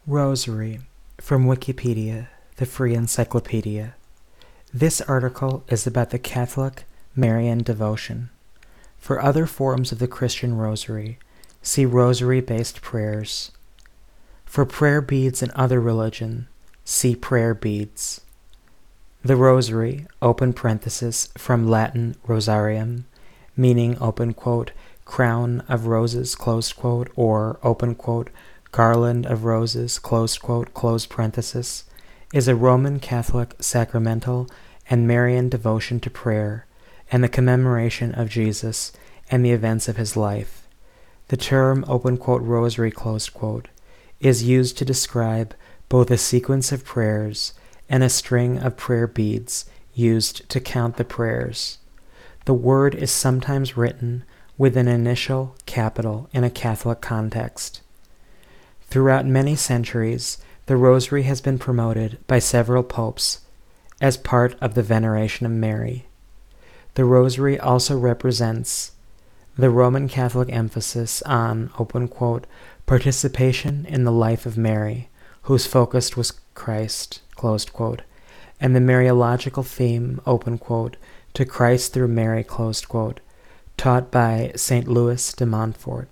Rosary from Wikipedia, the free encyclopedia. This article is about the Catholic Marian devotion. For other forms of the Christian Rosary, see Rosary-based prayers. For prayer beads in other religion, see prayer beads. The Rosary, open parenthesis, from Latin rosarium, meaning, open quote, crown of roses, closed quote, or, open quote, garland of roses, closed quote, close parenthesis, is a Roman Catholic sacramental and Marian devotion to prayer and the commemoration of Jesus and the events of his life. The term, open quote, rosary, closed quote, is used to describe both a sequence of prayers and a string of prayer beads used to count the prayers. The word is sometimes written with an initial capital in a Catholic context. Throughout many centuries, the Rosary has been promoted by several popes as part of the veneration of Mary. The Rosary also represents the Roman Catholic emphasis on, open quote, participation in the life of Mary, whose focus was Christ, closed quote, and the Mariological theme, open quote, to Christ through Mary, closed quote, taught by St. Louis de Montfort.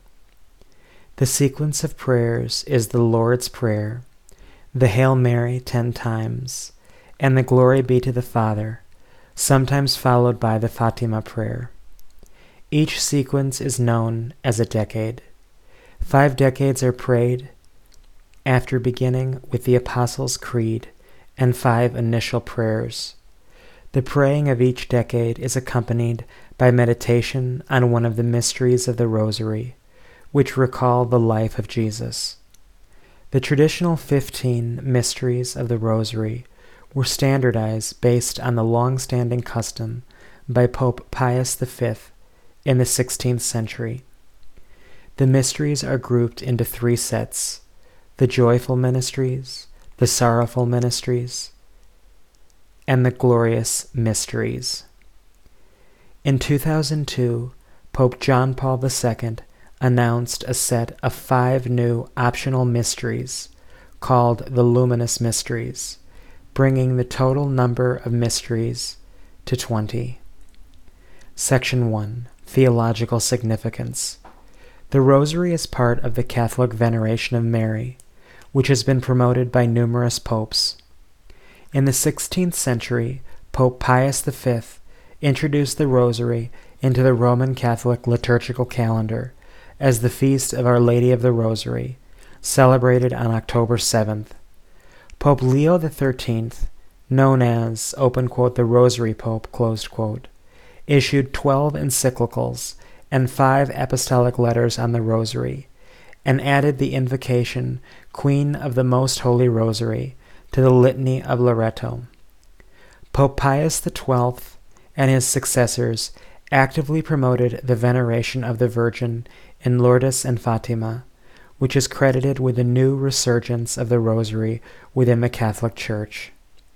The sequence of prayers is the Lord's Prayer, the Hail Mary 10 times, and the Glory be to the Father, sometimes followed by the Fatima prayer. Each sequence is known as a decade. 5 decades are prayed after beginning with the Apostles' Creed and 5 initial prayers. The praying of each decade is accompanied by meditation on one of the mysteries of the Rosary, which recall the life of Jesus. The traditional 15 mysteries of the Rosary were standardized based on the long-standing custom by Pope Pius V in the 16th century. The mysteries are grouped into 3 sets: the joyful mysteries, the sorrowful mysteries, and the glorious mysteries. In 2002, Pope John Paul II announced a set of 5 new optional mysteries called the Luminous Mysteries, bringing the total number of mysteries to 20. Section 1. Theological Significance. The Rosary is part of the Catholic veneration of Mary, which has been promoted by numerous popes. In the 16th century, Pope Pius V introduced the Rosary into the Roman Catholic liturgical calendar as the Feast of Our Lady of the Rosary, celebrated on October 7th. Pope Leo XIII, known as, open quote, the Rosary Pope, closed quote, issued 12 encyclicals and 5 apostolic letters on the Rosary, and added the invocation, Queen of the Most Holy Rosary, to the Litany of Loreto. Pope Pius XII and his successors actively promoted the veneration of the Virgin in Lourdes and Fatima, which is credited with a new resurgence of the Rosary within the Catholic Church.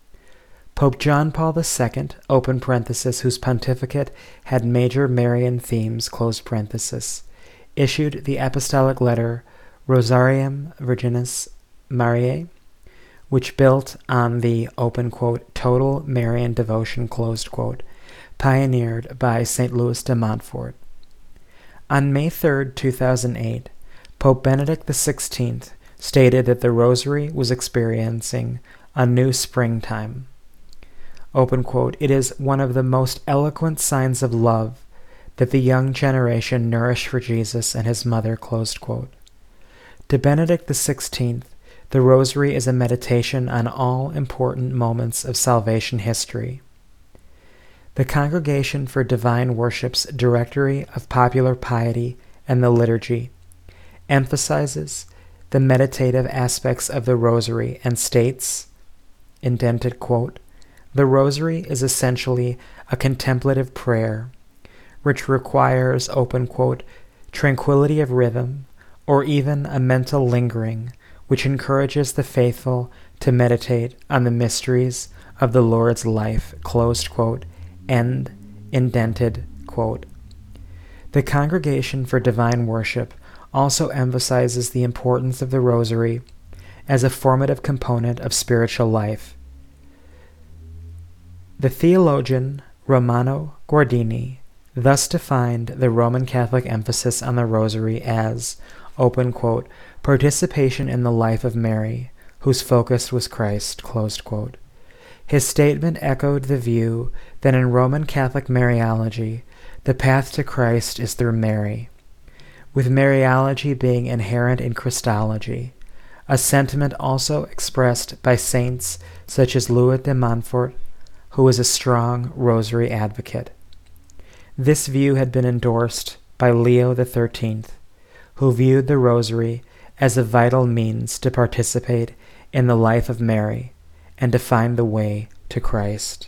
Pope John Paul II, open parenthesis, whose pontificate had major Marian themes, close parenthesis, issued the apostolic letter Rosarium Virginis Mariae, which built on the, open quote, total Marian devotion, closed quote, pioneered by St. Louis de Montfort. On May 3, 2008, Pope Benedict XVI stated that the Rosary was experiencing a new springtime. Open quote, it is one of the most eloquent signs of love that the young generation nourish for Jesus and his mother, closed quote. To Benedict XVI, the Rosary is a meditation on all important moments of salvation history. The Congregation for Divine Worship's Directory of Popular Piety and the Liturgy emphasizes the meditative aspects of the Rosary and states, indented quote, the Rosary is essentially a contemplative prayer, which requires, open quote, tranquility of rhythm, or even a mental lingering, which encourages the faithful to meditate on the mysteries of the Lord's life, closed quote, end indented quote. The Congregation for Divine Worship also emphasizes the importance of the Rosary as a formative component of spiritual life. The theologian Romano Guardini thus defined the Roman Catholic emphasis on the Rosary as, open quote, participation in the life of Mary, whose focus was Christ, closed quote. His statement echoed the view that in Roman Catholic Mariology, the path to Christ is through Mary, with Mariology being inherent in Christology, a sentiment also expressed by saints such as Louis de Montfort, who was a strong Rosary advocate. This view had been endorsed by Leo XIII, who viewed the Rosary as a vital means to participate in the life of Mary and to find the way to Christ.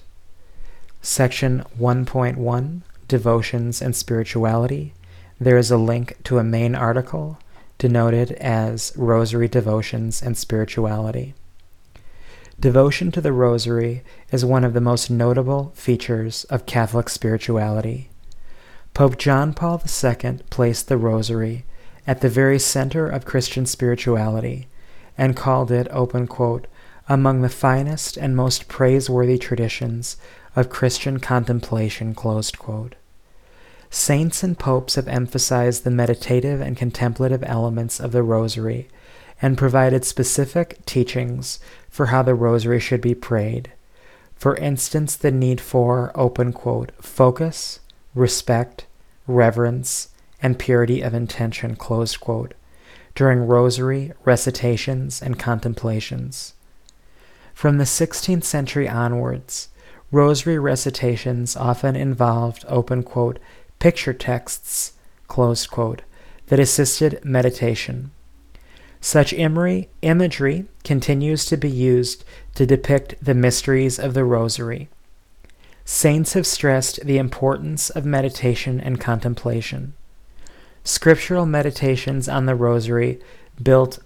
Section 1.1, Devotions and Spirituality. There is a link to a main article denoted as Rosary Devotions and Spirituality. Devotion to the Rosary is one of the most notable features of Catholic spirituality. Pope John Paul II placed the Rosary at the very center of Christian spirituality and called it, open quote, among the finest and most praiseworthy traditions of Christian contemplation, closed quote. Saints and popes have emphasized the meditative and contemplative elements of the Rosary and provided specific teachings for how the Rosary should be prayed. For instance, the need for, open quote, focus, respect, reverence, and purity of intention, closed quote, during Rosary recitations and contemplations. From the 16th century onwards, Rosary recitations often involved, open quote, picture texts, closed quote, that assisted meditation. Such imagery continues to be used to depict the mysteries of the Rosary. Saints have stressed the importance of meditation and contemplation. Scriptural meditations on the Rosary build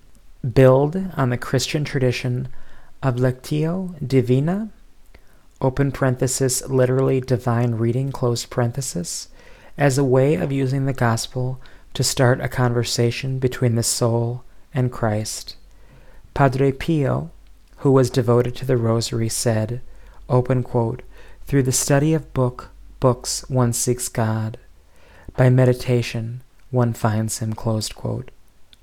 on the Christian tradition of Lectio Divina, open parenthesis, literally divine reading, close parenthesis, as a way of using the gospel to start a conversation between the soul and Christ. Padre Pio, who was devoted to the Rosary, said, open quote, through the study of books one seeks God. By meditation one finds him, closed quote.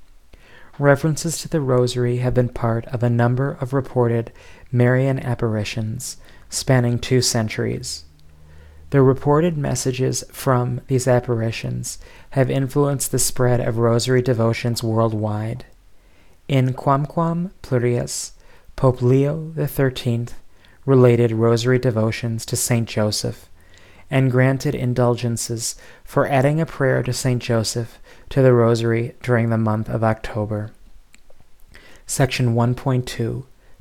References to the Rosary have been part of a number of reported Marian apparitions spanning 2 centuries. The reported messages from these apparitions have influenced the spread of Rosary devotions worldwide. In Quamquam Plurius, Pope Leo XIII related Rosary devotions to Saint Joseph and granted indulgences for adding a prayer to Saint Joseph to the Rosary during the month of October. Section 1.2,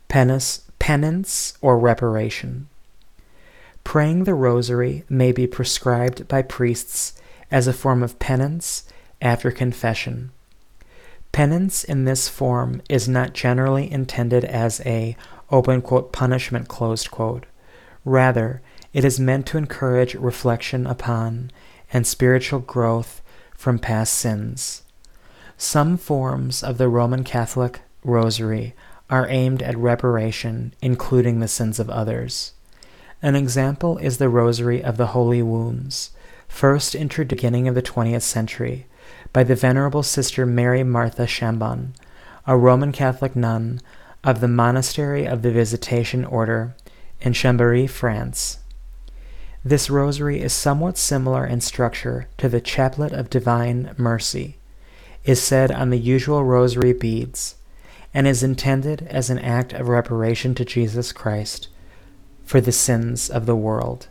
Penance or Reparation. Praying the Rosary may be prescribed by priests as a form of penance after confession. Penance in this form is not generally intended as a, open quote, punishment, closed quote. Rather, it is meant to encourage reflection upon and spiritual growth from past sins. Some forms of the Roman Catholic Rosary are aimed at reparation, including the sins of others. An example is the Rosary of the Holy Wounds, first introduced at the beginning of the 20th century by the Venerable Sister Mary Martha Chambon, a Roman Catholic nun of the Monastery of the Visitation Order in Chambéry, France. This rosary is somewhat similar in structure to the Chaplet of Divine Mercy, is said on the usual rosary beads, and is intended as an act of reparation to Jesus Christ for the sins of the world.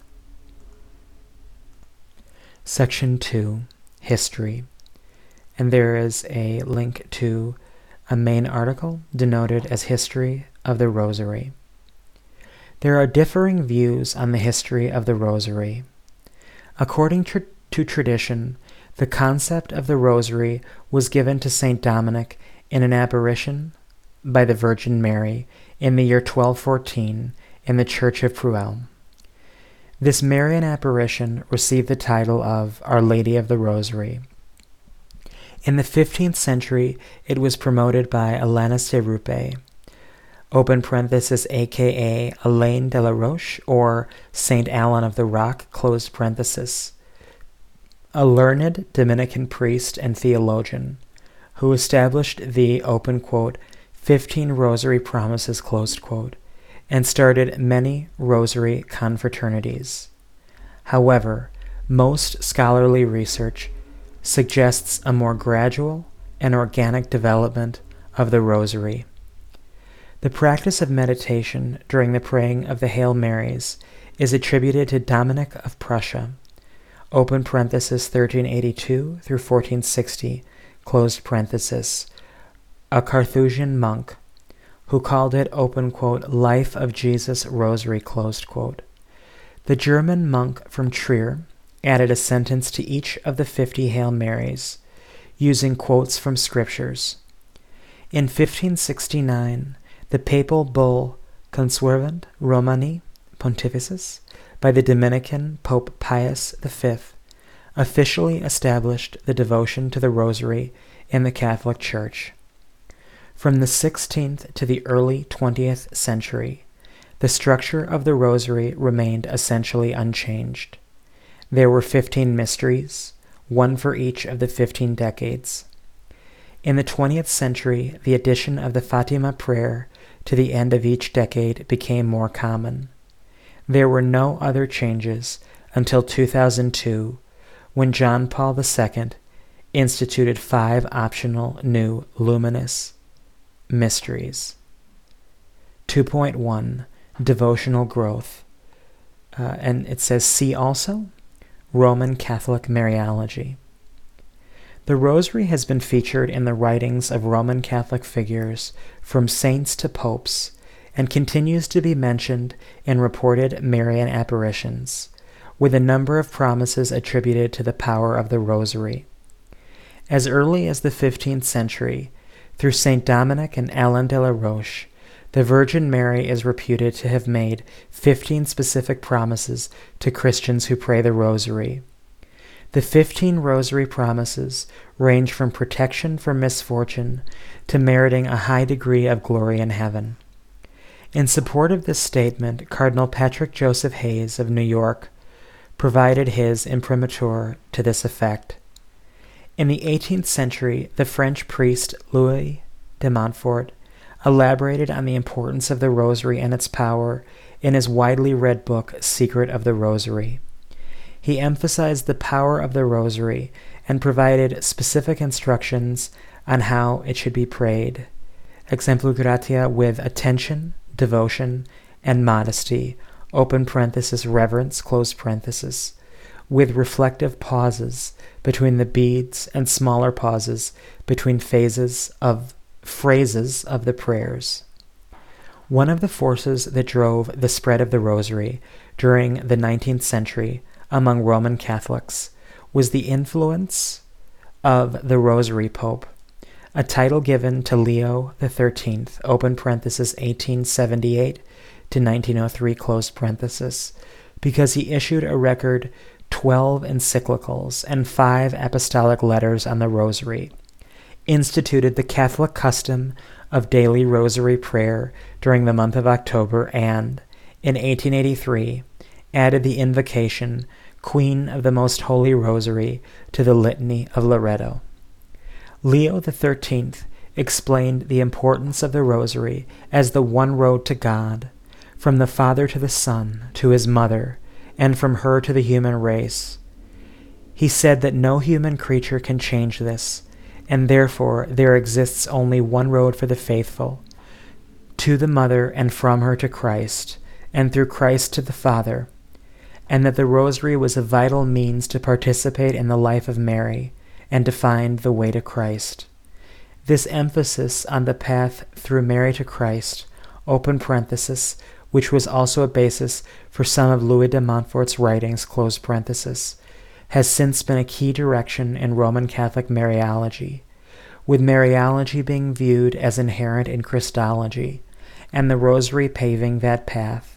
Section 2, History. And there is a link to a main article denoted as History of the Rosary. There are differing views on the history of the Rosary. According to tradition, the concept of the Rosary was given to Saint Dominic in an apparition by the Virgin Mary in the year 1214 in the Church of Pruel. This Marian apparition received the title of Our Lady of the Rosary. In the 15th century, it was promoted by Alanis de Rupe, open parenthesis, aka Alain de la Roche, or Saint Alan of the Rock, closed parenthesis, a learned Dominican priest and theologian who established the, open quote, 15 rosary promises, closed quote, and started many rosary confraternities. However, most scholarly research suggests a more gradual and organic development of the rosary. The practice of meditation during the praying of the Hail Marys is attributed to Dominic of Prussia, open parenthesis 1382 through 1460, closed parenthesis, a Carthusian monk, who called it, open quote, Life of Jesus Rosary, closed quote. The German monk from Trier added a sentence to each of the 50 Hail Marys, using quotes from scriptures. In 1569, the papal bull Consuerunt Romani Pontifices by the Dominican Pope Pius V officially established the devotion to the Rosary in the Catholic Church. From the 16th to the early 20th century, the structure of the Rosary remained essentially unchanged. There were 15 mysteries, one for each of the 15 decades. In the 20th century, the addition of the Fatima prayer to the end of each decade became more common. There were no other changes until 2002, when John Paul II instituted 5 optional new luminous mysteries. 2.1 Devotional Growth. And it says, see also Roman Catholic Mariology. The Rosary has been featured in the writings of Roman Catholic figures from saints to popes, and continues to be mentioned in reported Marian apparitions, with a number of promises attributed to the power of the Rosary. As early as the 15th century, through Saint Dominic and Alain de la Roche, the Virgin Mary is reputed to have made 15 specific promises to Christians who pray the Rosary. The 15 Rosary promises range from protection from misfortune to meriting a high degree of glory in heaven. In support of this statement, Cardinal Patrick Joseph Hayes of New York provided his imprimatur to this effect. In the 18th century, the French priest Louis de Montfort elaborated on the importance of the Rosary and its power in his widely read book, Secret of the Rosary. He emphasized the power of the Rosary and provided specific instructions on how it should be prayed. Exemplu gratia with attention, devotion, and modesty, open parenthesis, reverence, close parenthesis, with reflective pauses between the beads and smaller pauses between phrases of the prayers. One of the forces that drove the spread of the Rosary during the 19th century among Roman Catholics was the influence of the Rosary Pope, a title given to Leo XIII, open parenthesis 1878 to 1903, close parenthesis, because he issued a record 12 encyclicals and 5 apostolic letters on the Rosary, instituted the Catholic custom of daily Rosary prayer during the month of October, and, in 1883, added the invocation, Queen of the Most Holy Rosary, to the Litany of Loreto. Leo XIII explained the importance of the Rosary as the one road to God, from the Father to the Son to his mother, and from her to the human race. He said that no human creature can change this, and therefore there exists only one road for the faithful, to the Mother and from her to Christ, and through Christ to the Father, and that the Rosary was a vital means to participate in the life of Mary and to find the way to Christ. This emphasis on the path through Mary to Christ, open parenthesis, which was also a basis for some of Louis de Montfort's writings, close parenthesis, has since been a key direction in Roman Catholic Mariology, with Mariology being viewed as inherent in Christology, and the Rosary paving that path.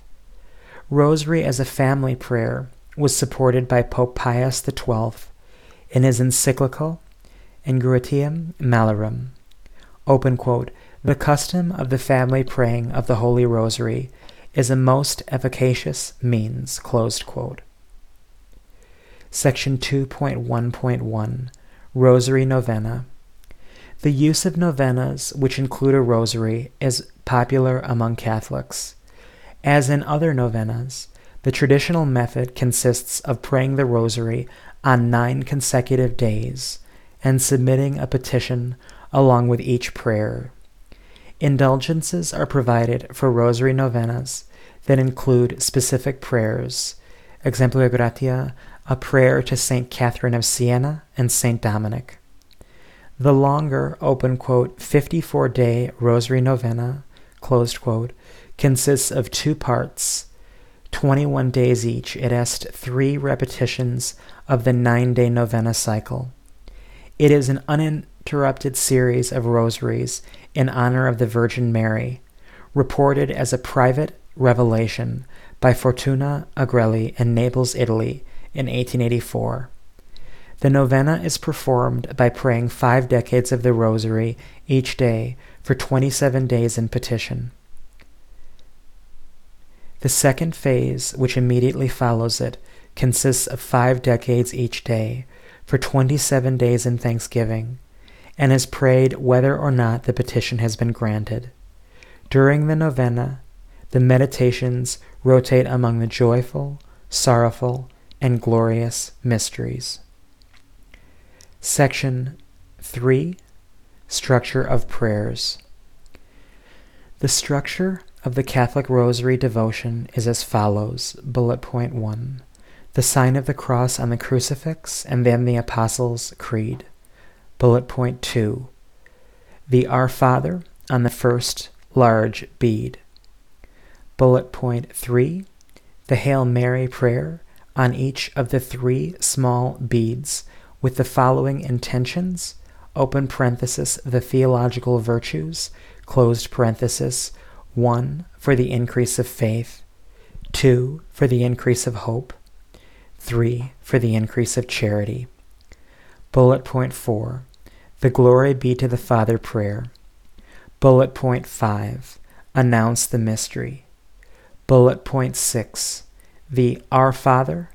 Rosary as a family prayer was supported by Pope Pius XII in his encyclical Ingratiam Malorum. Open quote, the custom of the family praying of the Holy Rosary is a most efficacious means, closed quote. Section 2.1.1 Rosary Novena. The use of novenas, which include a rosary, is popular among Catholics. As in other novenas, the traditional method consists of praying the rosary on 9 consecutive days and submitting a petition along with each prayer. Indulgences are provided for rosary novenas that include specific prayers. Exemplar gratia, a prayer to St. Catherine of Siena and St. Dominic. The longer, open quote, 54-day rosary novena, closed quote, consists of 2 parts, 21 days each. It has 3 repetitions of the 9-day novena cycle. It is an uninterrupted series of rosaries in honor of the Virgin Mary, reported as a private revelation by Fortuna Agrelli in Naples, Italy, in 1884. The novena is performed by praying 5 decades of the Rosary each day for 27 days in petition. The second phase, which immediately follows it, consists of 5 decades each day for 27 days in thanksgiving, and is prayed whether or not the petition has been granted. During the novena, the meditations rotate among the joyful, sorrowful, and glorious mysteries. Section 3. Structure of Prayers. The structure of the Catholic Rosary devotion is as follows. Bullet point 1. The sign of the cross on the crucifix, and then the Apostles' Creed. Bullet point 2. The Our Father on the first large bead. Bullet point 3. The Hail Mary prayer on each of the 3 small beads with the following intentions, open parenthesis, the theological virtues, closed parenthesis, 1, for the increase of faith, 2, for the increase of hope, 3, for the increase of charity. Bullet point 4, the Glory be to the Father prayer. Bullet point 5, announce the mystery. Bullet point 6, the Our Father,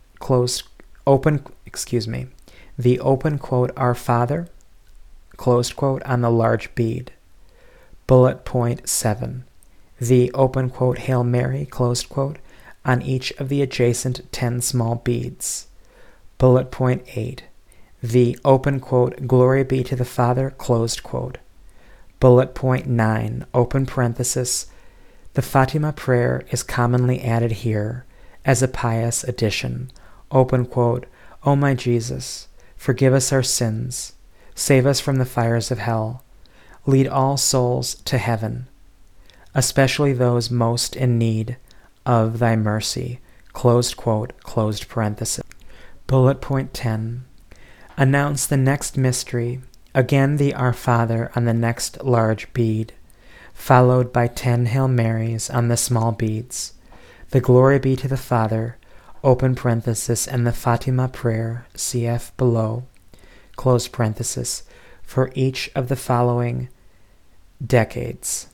the open quote, Our Father, closed quote, on the large bead. Bullet point 7, the open quote, Hail Mary, closed quote, on each of the adjacent 10 small beads. Bullet point 8, the open quote, Glory be to the Father, closed quote. Bullet point 9, open parenthesis, the Fatima prayer is commonly added here as a pious addition, open quote, O my Jesus, forgive us our sins, save us from the fires of hell, lead all souls to heaven, especially those most in need of thy mercy, closed quote, closed parenthesis. Bullet point 10, announce the next mystery, again the Our Father on the next large bead, followed by 10 Hail Marys on the small beads, the Glory be to the Father, open parenthesis, and the Fatima prayer, cf. below, close parenthesis, for each of the following decades.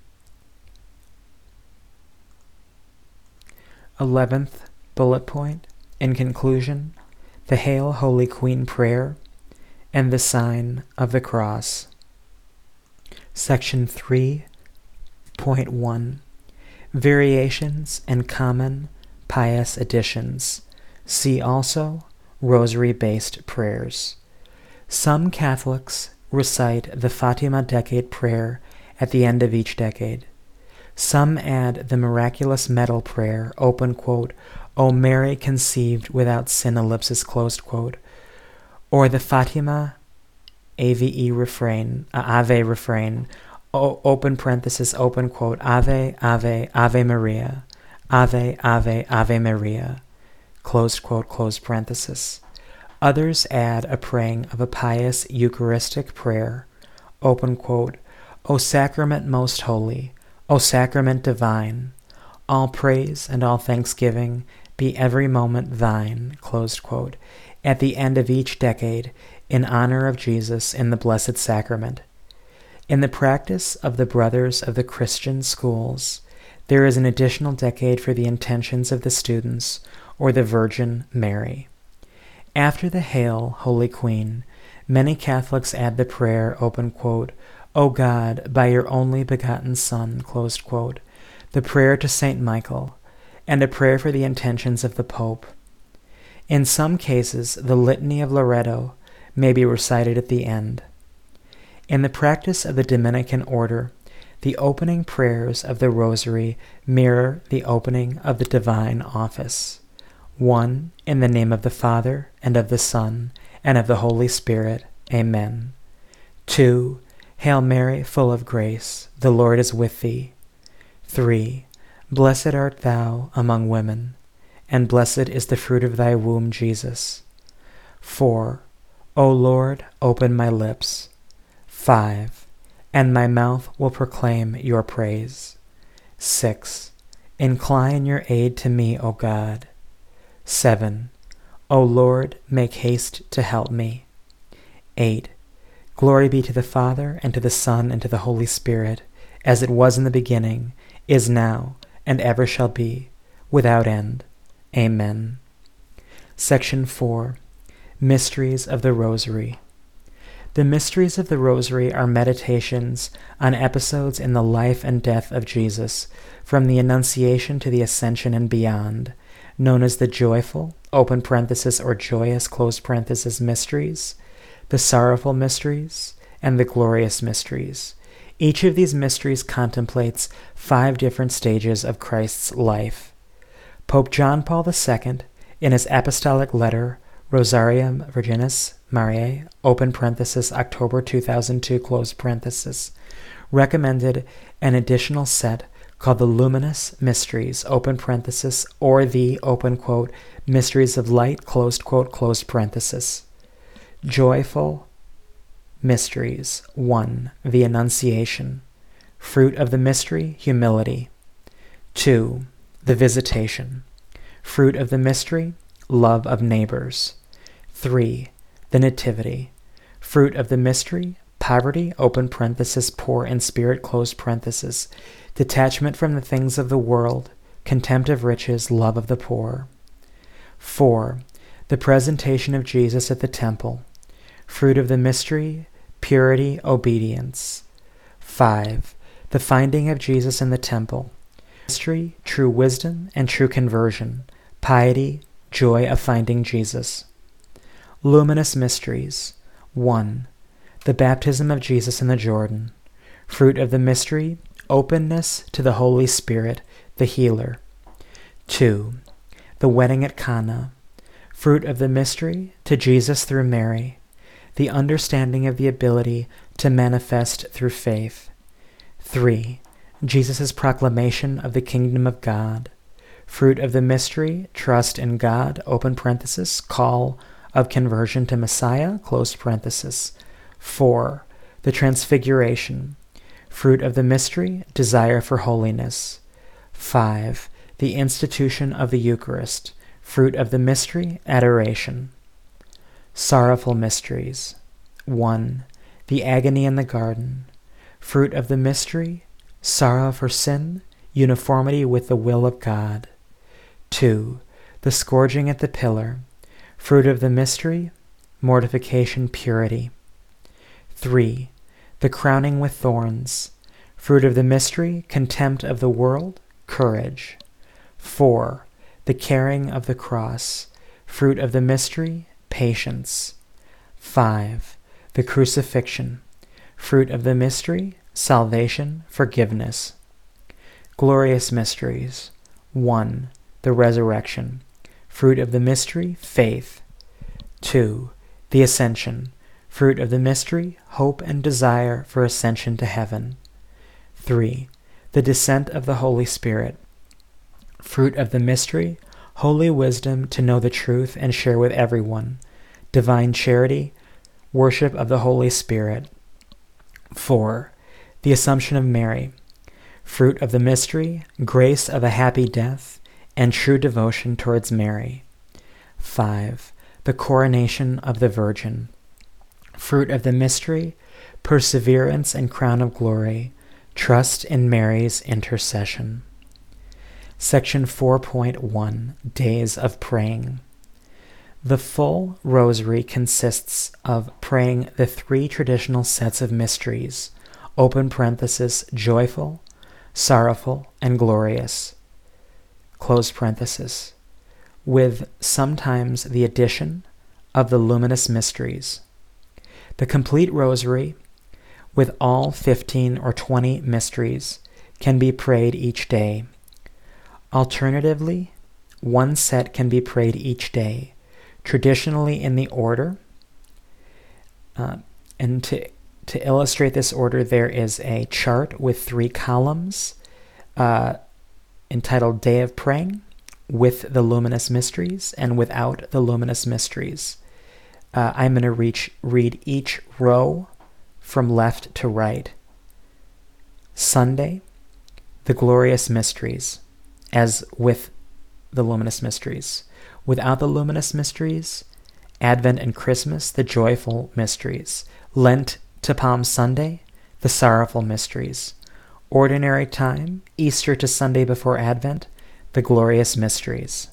11th bullet point, in conclusion, the Hail Holy Queen prayer and the sign of the cross. Section 3.1, variations and common pious additions. See also rosary-based prayers. Some Catholics recite the Fatima Decade prayer at the end of each decade. Some add the Miraculous Medal prayer, open quote, O Mary conceived without sin, ellipsis, closed quote, or the Fatima Ave refrain, open parenthesis, open quote, Ave, Ave, Ave Maria, Ave, Ave, Ave Maria, closed quote, closed parenthesis. Others add a praying of a pious Eucharistic prayer, open quote, O Sacrament most holy, O Sacrament divine, all praise and all thanksgiving be every moment thine, closed quote, at the end of each decade, in honor of Jesus in the Blessed Sacrament. In the practice of the Brothers of the Christian Schools, there is an additional decade for the intentions of the students or the Virgin Mary. After the Hail, Holy Queen, many Catholics add the prayer, open quote, O God, by your only begotten Son, closed quote, the prayer to Saint Michael, and a prayer for the intentions of the Pope. In some cases, the Litany of Loreto may be recited at the end. In the practice of the Dominican order, the opening prayers of the Rosary mirror the opening of the Divine Office. 1. In the name of the Father, and of the Son, and of the Holy Spirit. Amen. 2. Hail Mary, full of grace, the Lord is with thee. 3. Blessed art thou among women, and blessed is the fruit of thy womb, Jesus. 4. O Lord, open my lips. 5. And my mouth will proclaim your praise. 6. Incline your aid to me, O God. 7. O Lord, make haste to help me. 8. Glory be to the Father, and to the Son, and to the Holy Spirit, as it was in the beginning, is now, and ever shall be, without end. Amen. Section 4. Mysteries of the Rosary. The mysteries of the Rosary are meditations on episodes in the life and death of Jesus, from the Annunciation to the Ascension and beyond, known as the joyful, open parenthesis, or joyous, close parenthesis, mysteries, the sorrowful mysteries, and the glorious mysteries. Each of these mysteries contemplates 5 different stages of Christ's life. Pope John Paul II, in his apostolic letter, Rosarium Virginis Mariae, open parenthesis, October 2002, close parenthesis, recommended an additional set called the Luminous Mysteries, open parenthesis, or the, open quote, Mysteries of Light, closed quote, closed parenthesis. Joyful Mysteries. 1. The Annunciation. Fruit of the mystery, humility. 2. The Visitation. Fruit of the mystery, love of neighbors. 3. The Nativity. Fruit of the mystery, poverty, open parenthesis, poor in spirit, close parenthesis, detachment from the things of the world, contempt of riches, love of the poor. 4. The Presentation of Jesus at the Temple. Fruit of the mystery, purity, obedience. 5. The Finding of Jesus in the Temple. Mystery, true wisdom and true conversion, piety, joy of finding Jesus. Luminous Mysteries. 1. The Baptism of Jesus in the Jordan. Fruit of the mystery, openness to the Holy Spirit, the healer. 2. The Wedding at Cana. Fruit of the mystery, to Jesus through Mary, the understanding of the ability to manifest through faith. 3. Jesus' proclamation of the kingdom of God. Fruit of the mystery, trust in God, open parenthesis, call of conversion to Messiah, close parenthesis. 4. The Transfiguration. Fruit of the mystery, desire for holiness. 5. The institution of the Eucharist. Fruit of the mystery, adoration. Sorrowful Mysteries. 1. The Agony in the Garden. Fruit of the mystery, sorrow for sin, uniformity with the will of God. 2. The Scourging at the Pillar. Fruit of the mystery, mortification, purity. 3. The Crowning with Thorns. Fruit of the mystery, contempt of the world, courage. 4. The Carrying of the Cross. Fruit of the mystery, patience. 5. The Crucifixion. Fruit of the mystery, salvation, forgiveness. Glorious Mysteries. 1. The Resurrection. Fruit of the mystery, faith. 2. The Ascension. Fruit of the mystery, hope and desire for ascension to heaven. 3. The Descent of the Holy Spirit. Fruit of the mystery, holy wisdom to know the truth and share with everyone, divine charity, worship of the Holy Spirit. 4. The Assumption of Mary. Fruit of the mystery, grace of a happy death, and true devotion towards Mary. 5. The Coronation of the Virgin. Fruit of the mystery, perseverance and crown of glory, trust in Mary's intercession. Section 4.1, Days of Praying. The full rosary consists of praying the three traditional sets of mysteries, open parenthesis, joyful, sorrowful, and glorious, close parenthesis, with sometimes the addition of the luminous mysteries. The complete rosary, with all 15 or 20 mysteries, can be prayed each day. Alternatively, one set can be prayed each day, traditionally in the order. And to illustrate this order, there is a chart with 3 columns entitled Day of Praying, with the luminous mysteries and without the luminous mysteries. I'm going to read each row from left to right. Sunday, the glorious mysteries, as with the luminous mysteries. Without the luminous mysteries, Advent and Christmas, the joyful mysteries. Lent to Palm Sunday, the sorrowful mysteries. Ordinary time, Easter to Sunday before Advent, the glorious mysteries.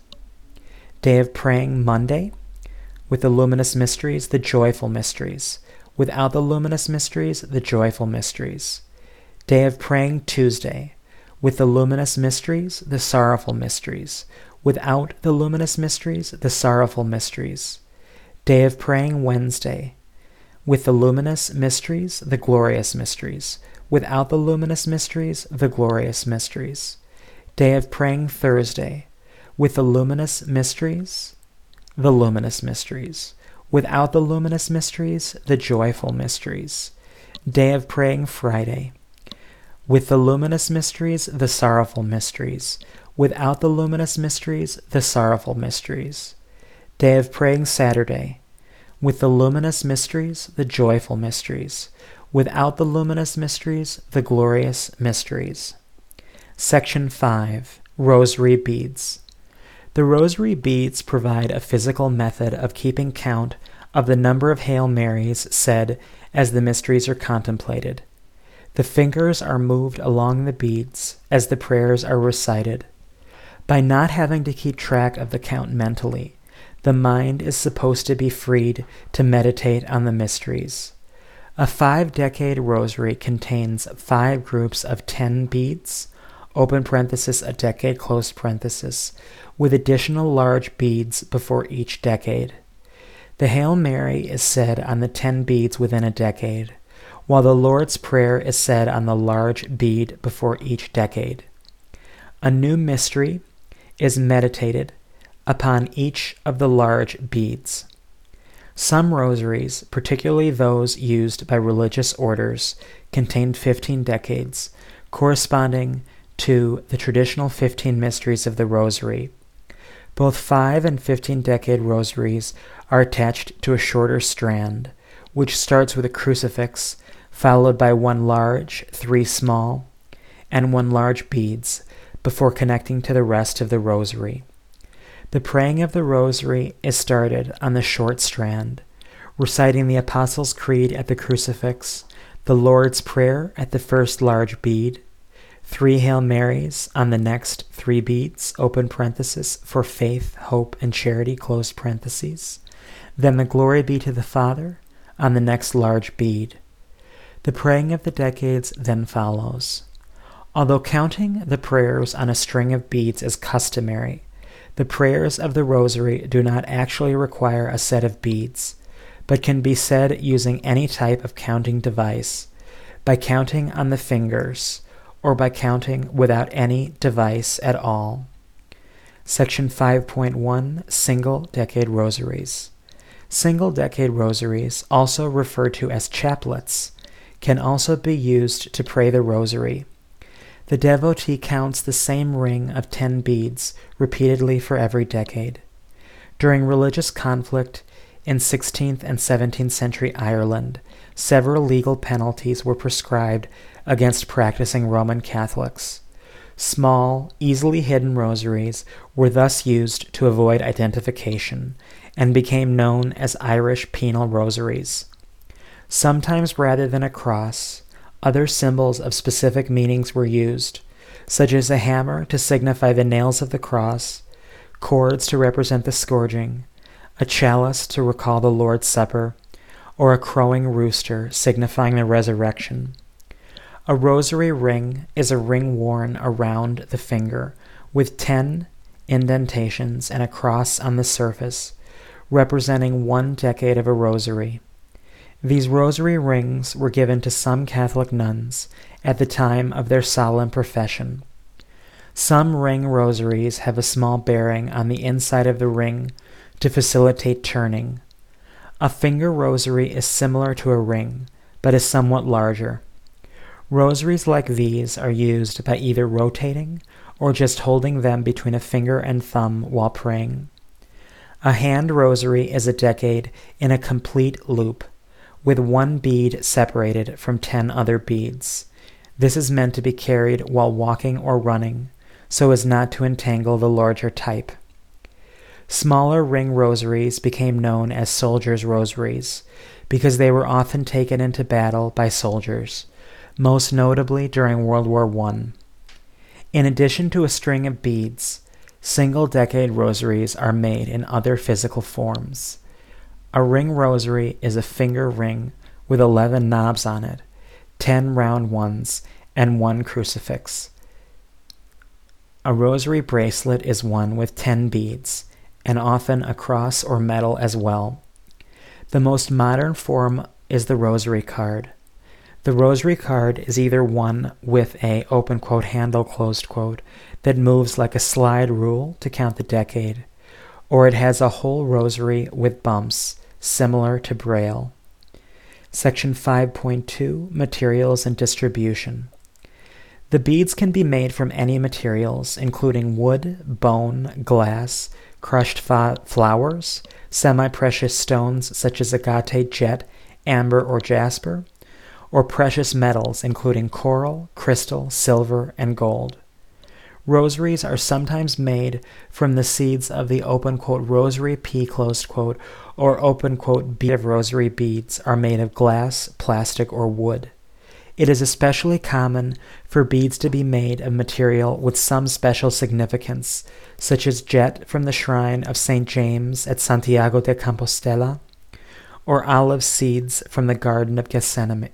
Day of Praying Monday, with the luminous mysteries, the joyful mysteries. Without the luminous mysteries, the joyful mysteries. Day of Praying Tuesday, with the luminous mysteries, the sorrowful mysteries. Without the luminous mysteries, the sorrowful mysteries. Day of Praying Wednesday, with the luminous mysteries, the glorious mysteries. Without the luminous mysteries, the glorious mysteries. Day of Praying Thursday, with the luminous mysteries, the luminous mysteries. Without the luminous mysteries, the joyful mysteries. Day of Praying Friday, with the luminous mysteries, the sorrowful mysteries. Without the luminous mysteries, the sorrowful mysteries. Day of Praying Saturday, with the luminous mysteries, the joyful mysteries. Without the luminous mysteries, the glorious mysteries. Section 5, Rosary Beads. The rosary beads provide a physical method of keeping count of the number of Hail Marys said as the mysteries are contemplated. The fingers are moved along the beads as the prayers are recited. By not having to keep track of the count mentally, the mind is supposed to be freed to meditate on the mysteries. A 5-decade rosary contains 5 groups of 10 beads, open parenthesis, a decade, close parenthesis, with additional large beads before each decade. The Hail Mary is said on the 10 beads within a decade, while the Lord's Prayer is said on the large bead before each decade. A new mystery is meditated upon each of the large beads. Some rosaries, particularly those used by religious orders, contain 15 decades, corresponding to the traditional 15 mysteries of the Rosary. Both 5 and 15-decade rosaries are attached to a shorter strand, which starts with a crucifix, followed by 1 large, 3 small, and 1 large beads, before connecting to the rest of the rosary. The praying of the rosary is started on the short strand, reciting the Apostles' Creed at the crucifix, the Lord's Prayer at the first large bead, 3 Hail Marys on the next 3 beads, open parenthesis, for faith, hope, and charity, close parentheses. Then the Glory be to the Father on the next large bead. The praying of the decades then follows. Although counting the prayers on a string of beads is customary, the prayers of the Rosary do not actually require a set of beads, but can be said using any type of counting device, by counting on the fingers, or by counting without any device at all. Section 5.1, Single-Decade Rosaries. Single-decade rosaries, also referred to as chaplets, can also be used to pray the rosary. The devotee counts the same ring of 10 beads repeatedly for every decade. During religious conflict in 16th and 17th century Ireland, several legal penalties were prescribed against practicing Roman Catholics. Small, easily hidden rosaries were thus used to avoid identification and became known as Irish penal rosaries. Sometimes rather than a cross, other symbols of specific meanings were used, such as a hammer to signify the nails of the cross, cords to represent the scourging, a chalice to recall the Lord's Supper, or a crowing rooster signifying the resurrection. A rosary ring is a ring worn around the finger with 10 indentations and a cross on the surface, representing 1 decade of a rosary. These rosary rings were given to some Catholic nuns at the time of their solemn profession. Some ring rosaries have a small bearing on the inside of the ring to facilitate turning. A finger rosary is similar to a ring, but is somewhat larger. Rosaries like these are used by either rotating or just holding them between a finger and thumb while praying. A hand rosary is a decade in a complete loop, with 1 bead separated from 10 other beads. This is meant to be carried while walking or running, so as not to entangle the larger type. Smaller ring rosaries became known as soldiers' rosaries because they were often taken into battle by soldiers, most notably during World War I. In addition to a string of beads, single-decade rosaries are made in other physical forms. A ring rosary is a finger ring with 11 knobs on it, 10 round ones, and 1 crucifix. A rosary bracelet is one with 10 beads, and often a cross or medal as well. The most modern form is the rosary card. The rosary card is either one with a open quote handle closed quote that moves like a slide rule to count the decade, or it has a whole rosary with bumps, similar to Braille. Section 5.2, Materials and Distribution. The beads can be made from any materials, including wood, bone, glass, crushed flowers, semi-precious stones such as agate, jet, amber, or jasper, or precious metals including coral, crystal, silver, and gold. Rosaries are sometimes made from the seeds of the open quote rosary pea closed quote or open quote bead of rosary beads are made of glass, plastic, or wood. It is especially common for beads to be made of material with some special significance, such as jet from the shrine of St. James at Santiago de Compostela, or olive seeds from the Garden of Gethsemane.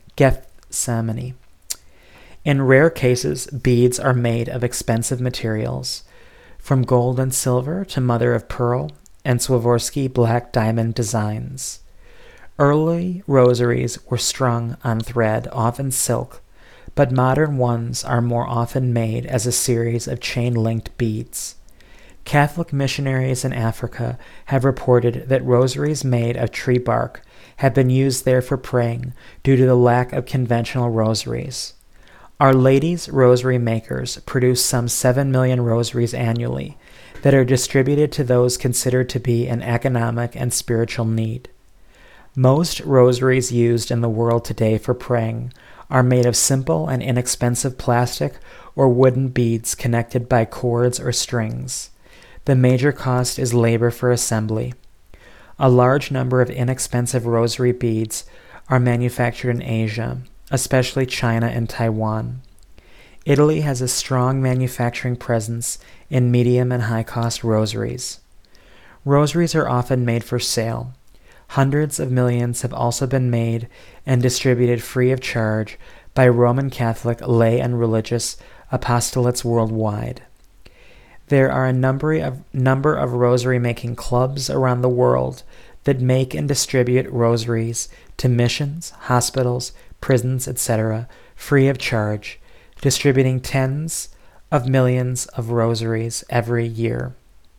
In rare cases, beads are made of expensive materials, from gold and silver to mother of pearl and Swarovski black diamond designs. Early rosaries were strung on thread, often silk, but modern ones are more often made as a series of chain-linked beads. Catholic missionaries in Africa have reported that rosaries made of tree bark have been used there for praying due to the lack of conventional rosaries. Our Lady's rosary makers produce some 7 million rosaries annually that are distributed to those considered to be in economic and spiritual need. Most rosaries used in the world today for praying are made of simple and inexpensive plastic or wooden beads connected by cords or strings. The major cost is labor for assembly. A large number of inexpensive rosary beads are manufactured in Asia, especially China and Taiwan. Italy has a strong manufacturing presence in medium and high-cost rosaries. Rosaries are often made for sale. Hundreds of millions have also been made and distributed free of charge by Roman Catholic lay and religious apostolates worldwide. There are a number of rosary-making clubs around the world that make and distribute rosaries to missions, hospitals, prisons, etc., free of charge, distributing tens of millions of rosaries every year.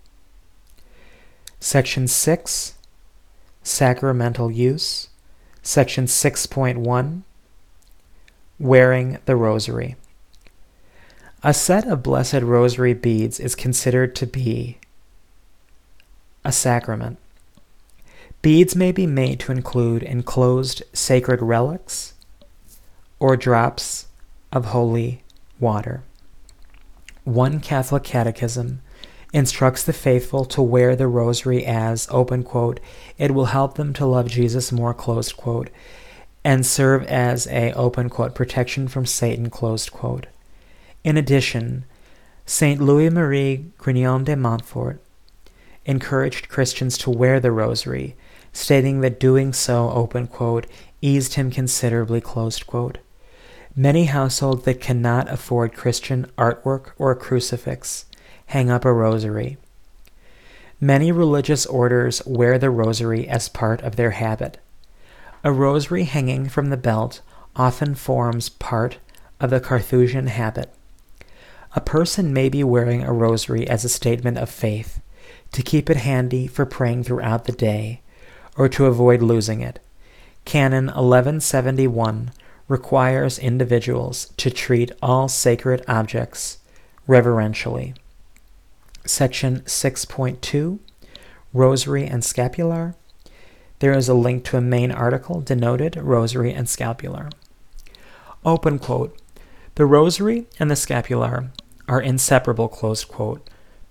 Section 6, Sacramental Use. Section 6.1, Wearing the Rosary. A set of Blessed Rosary beads is considered to be a sacrament. Beads may be made to include enclosed sacred relics or drops of holy water. One Catholic catechism instructs the faithful to wear the rosary as, open quote, it will help them to love Jesus more, closed quote, and serve as a, open quote, protection from Satan, closed quote. In addition, Saint Louis-Marie Grignon de Montfort encouraged Christians to wear the rosary, stating that doing so, open quote, eased him considerably, closed quote. Many households that cannot afford Christian artwork or a crucifix hang up a rosary. Many religious orders wear the rosary as part of their habit. A rosary hanging from the belt often forms part of the Carthusian habit. A person may be wearing a rosary as a statement of faith, to keep it handy for praying throughout the day, or to avoid losing it. Canon 1171 requires individuals to treat all sacred objects reverentially. Section 6.2, Rosary and Scapular. There is a link to a main article denoted Rosary and Scapular. Open quote, the rosary and the scapular are inseparable, closed quote,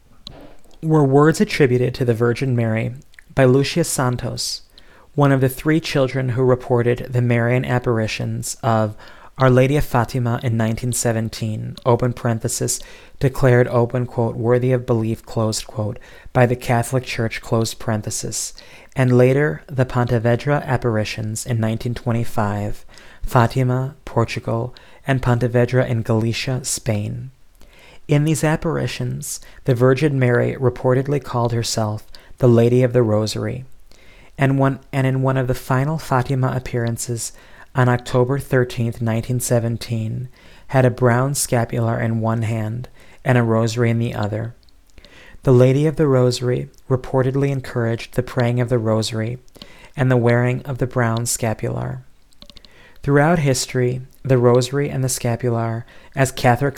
were words attributed to the Virgin Mary by Lucius Santos, one of the 3 children who reported the Marian apparitions of Our Lady of Fatima in 1917, open parenthesis, declared, open quote, worthy of belief, closed quote, by the Catholic Church, closed parenthesis, and later the Pontevedra apparitions in 1925, Fatima, Portugal, and Pontevedra in Galicia, Spain. In these apparitions, the Virgin Mary reportedly called herself the Lady of the Rosary, and in one of the final Fatima appearances on October 13, 1917, had a brown scapular in one hand and a rosary in the other. The Lady of the Rosary reportedly encouraged the praying of the rosary and the wearing of the brown scapular. Throughout history, the rosary and the scapular, as Catholic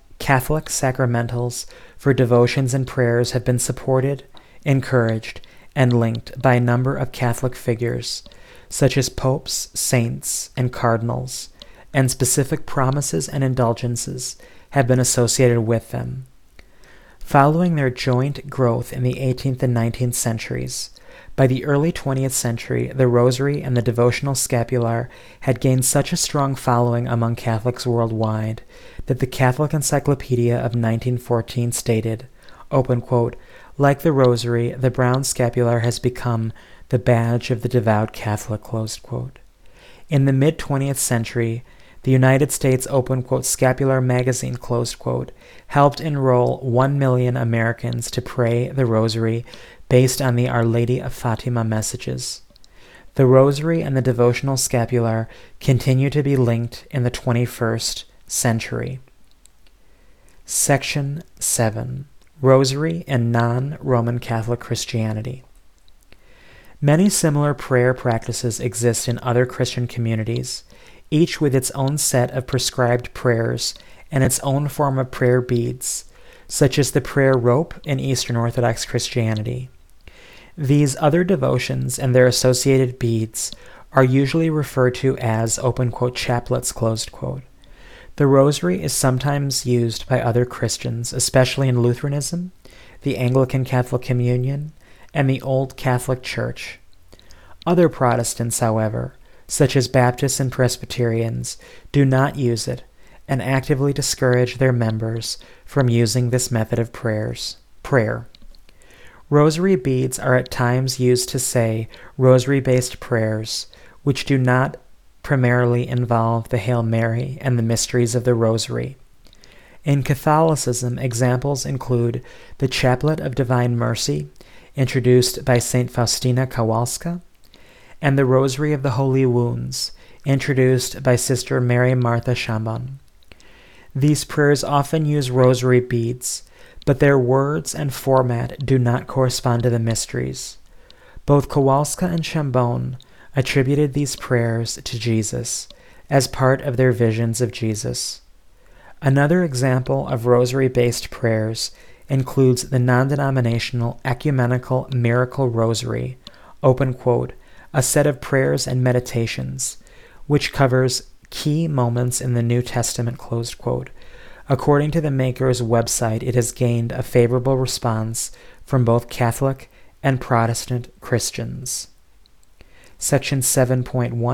sacramentals for devotions and prayers, have been supported, encouraged, and linked by a number of Catholic figures, such as popes, saints, and cardinals, and specific promises and indulgences have been associated with them. Following their joint growth in the 18th and 19th centuries, by the early 20th century, the rosary and the devotional scapular had gained such a strong following among Catholics worldwide that the Catholic Encyclopedia of 1914 stated, open quote, like the rosary, the brown scapular has become the badge of the devout Catholic, closed quote. In the mid-20th century, the United States, open quote, Scapular Magazine, closed quote, helped enroll 1 million Americans to pray the rosary based on the Our Lady of Fatima messages. The rosary and the devotional scapular continue to be linked in the 21st century. Section 7. Rosary and non-Roman Catholic Christianity. Many similar prayer practices exist in other Christian communities, each with its own set of prescribed prayers and its own form of prayer beads, such as the prayer rope in Eastern Orthodox Christianity. These other devotions and their associated beads are usually referred to as, open quote, chaplets, closed quote. The rosary is sometimes used by other Christians, especially in Lutheranism, the Anglican Catholic Communion, and the Old Catholic Church. Other Protestants, however, such as Baptists and Presbyterians, do not use it and actively discourage their members from using this method of prayer. Rosary beads are at times used to say rosary-based prayers, which do not primarily involve the Hail Mary and the mysteries of the Rosary. In Catholicism, examples include the Chaplet of Divine Mercy, introduced by St. Faustina Kowalska, and the Rosary of the Holy Wounds, introduced by Sister Mary Martha Chambon. These prayers often use rosary beads, but their words and format do not correspond to the mysteries. Both Kowalska and Chambon attributed these prayers to Jesus as part of their visions of Jesus. Another example of rosary-based prayers includes the non-denominational ecumenical miracle rosary, open quote, a set of prayers and meditations, which covers key moments in the New Testament, closed quote. According to the maker's website, it has gained a favorable response from both Catholic and Protestant Christians. Section 7.1,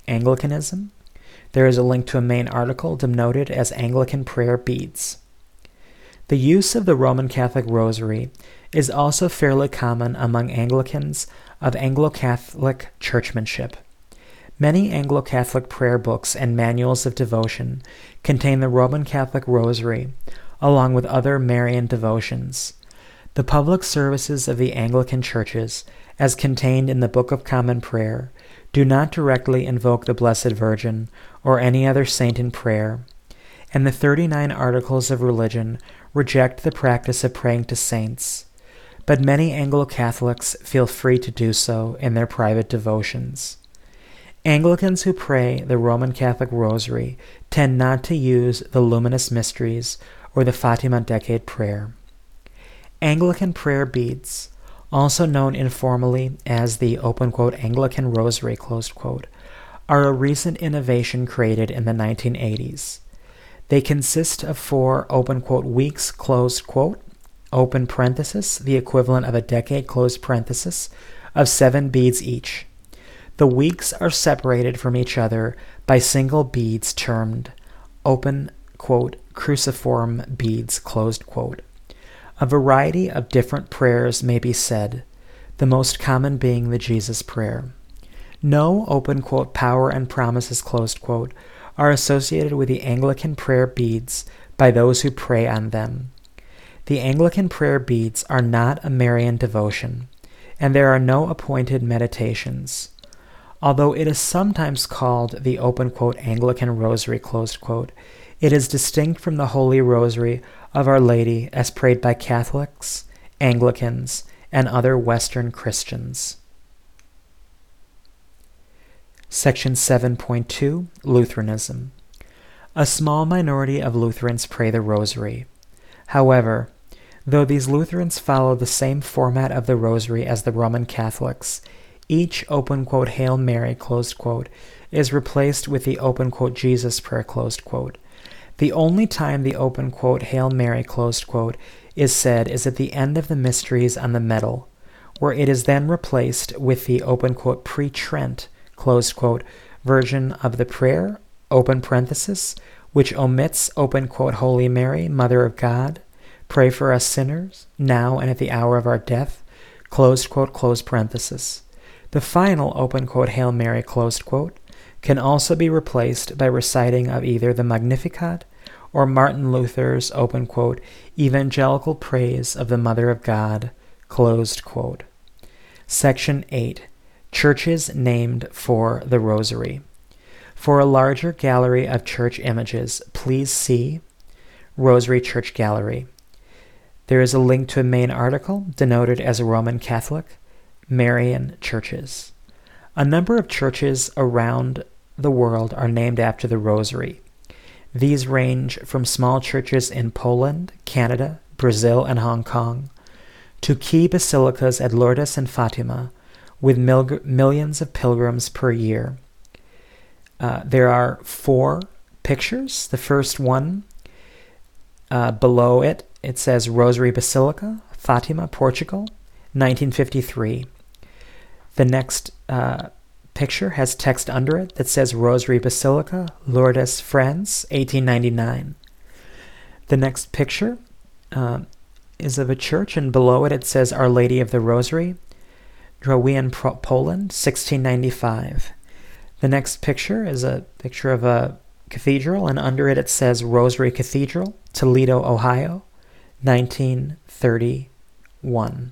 Anglicanism. There is a link to a main article denoted as Anglican Prayer Beads. The use of the Roman Catholic Rosary is also fairly common among Anglicans of Anglo-Catholic churchmanship. Many Anglo-Catholic prayer books and manuals of devotion contain the Roman Catholic Rosary, along with other Marian devotions. The public services of the Anglican churches, as contained in the Book of Common Prayer, do not directly invoke the Blessed Virgin or any other saint in prayer, and the 39 Articles of Religion reject the practice of praying to saints, but many Anglo-Catholics feel free to do so in their private devotions. Anglicans who pray the Roman Catholic Rosary tend not to use the Luminous Mysteries or the Fatima Decade Prayer. Anglican prayer beads, also known informally as the Anglican Rosary, are a recent innovation created in the 1980s. They consist of 4 weeks, open parenthesis, the equivalent of a decade, closed parenthesis, of 7 beads each. The weeks are separated from each other by single beads termed cruciform beads, A variety of different prayers may be said, the most common being the Jesus Prayer. No power and promises, are associated with the Anglican prayer beads by those who pray on them. The Anglican prayer beads are not a Marian devotion, and there are no appointed meditations. Although it is sometimes called the Anglican Rosary, it is distinct from the Holy Rosary of Our Lady as prayed by Catholics, Anglicans, and other Western Christians. Section 7.2, Lutheranism. A small minority of Lutherans pray the Rosary. However, though these Lutherans follow the same format of the Rosary as the Roman Catholics, each Hail Mary, is replaced with the Jesus Prayer, The only time the Hail Mary, is said is at the end of the Mysteries on the Medal, where it is then replaced with the Pre-Trent, version of the prayer, which omits Holy Mary, Mother of God, pray for us sinners, now and at the hour of our death, close parenthesis. The final Hail Mary, can also be replaced by reciting of either the Magnificat or Martin Luther's evangelical praise of the Mother of God, Section 8. Churches named for the Rosary. For a larger gallery of church images, please see Rosary Church Gallery. There is a link to a main article denoted as Roman Catholic, Marian churches. A number of churches around the world are named after the Rosary. These range from small churches in Poland, Canada, Brazil, and Hong Kong, to key basilicas at Lourdes and Fatima, with millions of pilgrims per year. There are 4 pictures. The first one, below it says Rosary Basilica, Fatima, Portugal, 1953. The next picture has text under it that says Rosary Basilica, Lourdes, France, 1899. The next picture is of a church, and below it says Our Lady of the Rosary, Drowian, Poland, 1695. The next picture is a picture of a cathedral, and under it says Rosary Cathedral, Toledo, Ohio, 1931.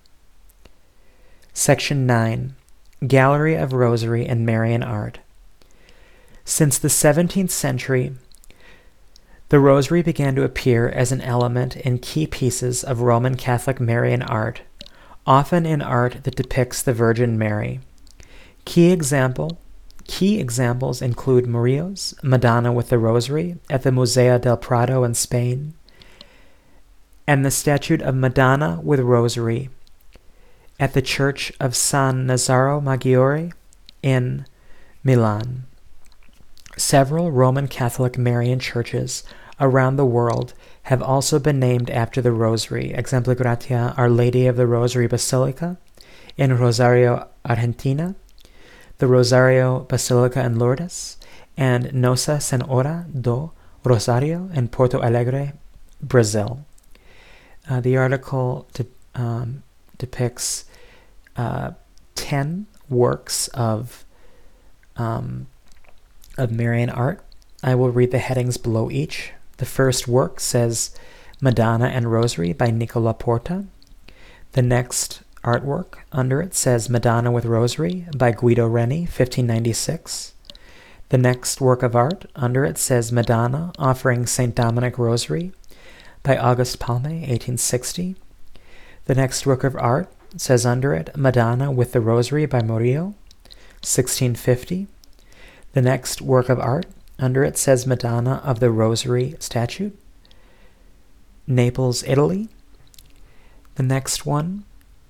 Section 9. Gallery of Rosary and Marian Art. Since the 17th century, the Rosary began to appear as an element in key pieces of Roman Catholic Marian art, often in art that depicts the Virgin Mary. Key examples include Murillo's Madonna with the Rosary at the Museo del Prado in Spain, and the statue of Madonna with Rosary at the Church of San Nazaro Maggiore in Milan. Several Roman Catholic Marian churches around the world have also been named after the Rosary. Exempli gratia, Our Lady of the Rosary Basilica in Rosario, Argentina, the Rosario Basilica in Lourdes, and Nossa Senhora do Rosario in Porto Alegre, Brazil. The article depicts 10 works of Marian art. I will read the headings below each. The first work says Madonna and Rosary by Nicola Porta. The next artwork under it says Madonna with Rosary by Guido Reni, 1596. The next work of art under it says Madonna offering St. Dominic Rosary by August Palme, 1860. The next work of art says under it Madonna with the Rosary by Murillo, 1650. The next work of art under it says Madonna of the Rosary statue, Naples, Italy. The next one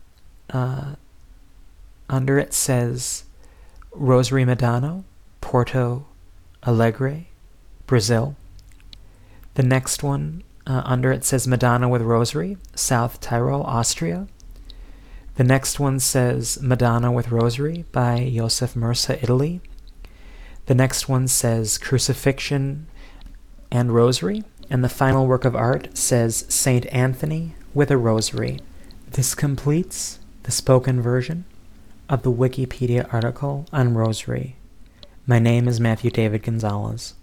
under it says Rosary Madonna, Porto Alegre, Brazil. The next one under it says Madonna with Rosary, South Tyrol, Austria. The next one says Madonna with Rosary by Joseph Mursa, Italy. The next one says Crucifixion and Rosary. And the final work of art says Saint Anthony with a Rosary. This completes the spoken version of the Wikipedia article on Rosary. My name is Matthew David Gonzalez.